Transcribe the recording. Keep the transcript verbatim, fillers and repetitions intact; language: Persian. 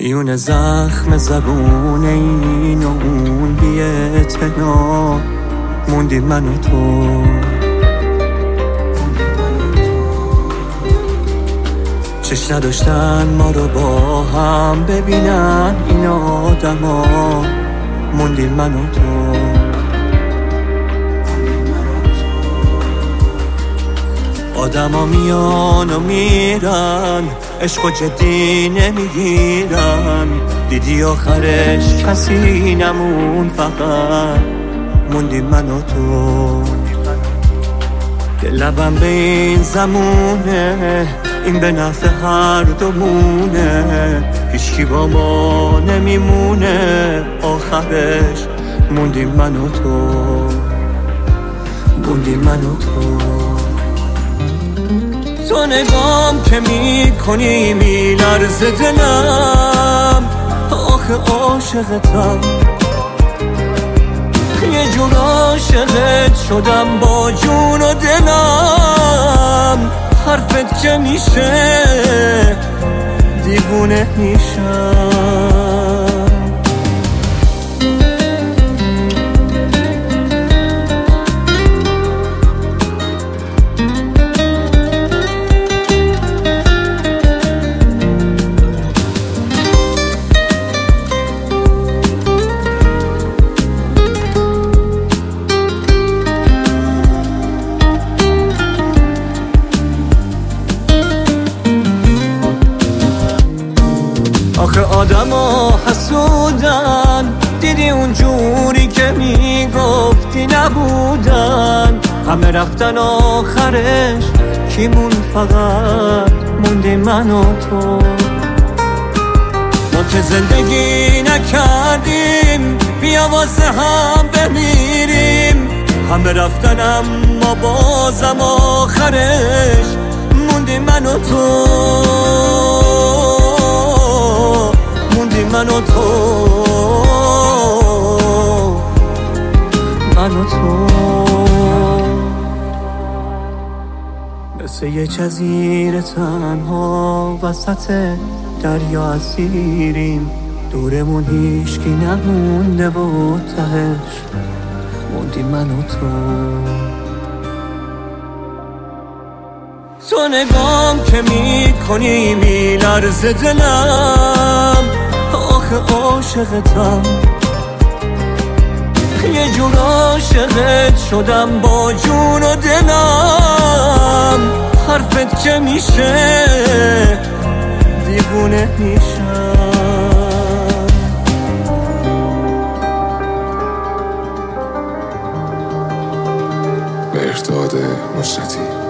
میون زخم زبون این و اون بی اعتنا موندیم من و تو. چش نداشتن ما رو با هم ببینن این آدما موندیم من و تو. آدما میان و میرن عشق و جدی نمیگیرن، دیدی آخرش کسی نمون فقط موندیم من و تو. لبم به این زمونه این به نفع هر دومونه، هیچکی با ما نمیمونه آخرش موندیم من و تو. موندیم من و تو. تو نگام که میکنی میلرزه دلم، آخه عاشقتم یه جور عاشقت شدم با جون و دلم. حرفت که میشه دیوونه میشم. آخه آدم ها حسودن، دیدی اون جوری که میگفتی نبودن، همه رفتن آخرش کیمون فقط موندی من و تو. ما که زندگی نکردیم بیا واسه هم بمیریم، همه رفتن اما بازم آخرش موندی من و تو. من و تو من و تو مثل یه جزیره تنها وسط دریا اسیریم، دورمون هیچکی نمونده و تهش موندیم من و تو. تو نگام که میکنی میلرزه دلم، آخه عاشقتم یه جور عاشقت شدم با جون و دلم. حرفت که میشه دیوونه میشم. مهرداد نصرتی.